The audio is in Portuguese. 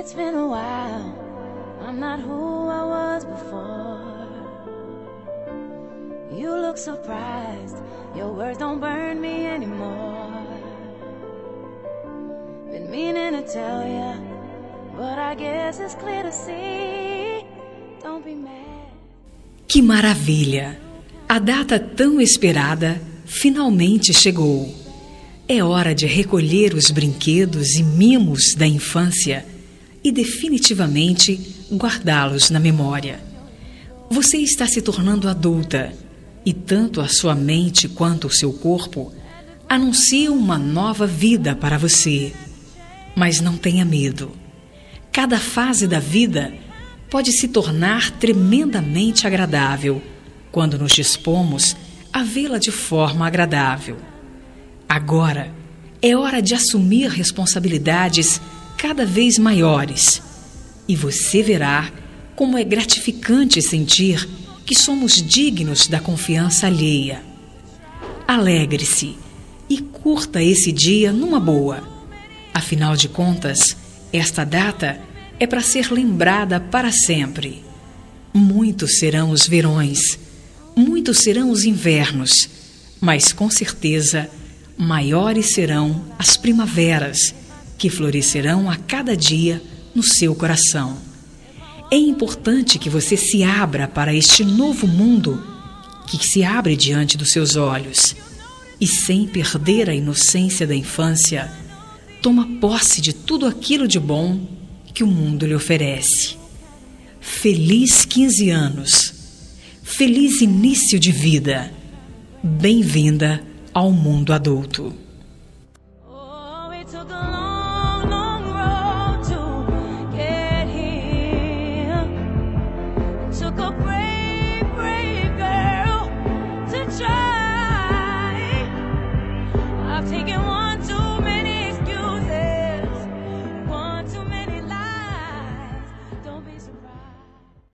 It's been a while, I'm not who I was before. You look surprised, your words don't burn me anymore. Been meaning to tell ya, but I guess it's clear to see. Don't be mad. Que maravilha! A data tão esperada finalmente chegou. É hora de recolher os brinquedos e mimos da infância e definitivamente guardá-los na memória. Você está se tornando adulta e tanto a sua mente quanto o seu corpo anunciam uma nova vida para você. Mas não tenha medo. Cada fase da vida pode se tornar tremendamente agradável quando nos dispomos a vê-la de forma agradável. Agora é hora de assumir responsabilidades cada vez maiores e você verá como é gratificante sentir que somos dignos da confiança alheia. Alegre-se e curta esse dia numa boa. Afinal de contas, esta data é para ser lembrada para sempre. Muitos serão os verões, muitos serão os invernos, mas com certeza maiores serão as primaveras, que florescerão a cada dia no seu coração. É importante que você se abra para este novo mundo que se abre diante dos seus olhos e, sem perder a inocência da infância, toma posse de tudo aquilo de bom que o mundo lhe oferece. Feliz 15 anos! Feliz início de vida! Bem-vinda ao mundo adulto! Took a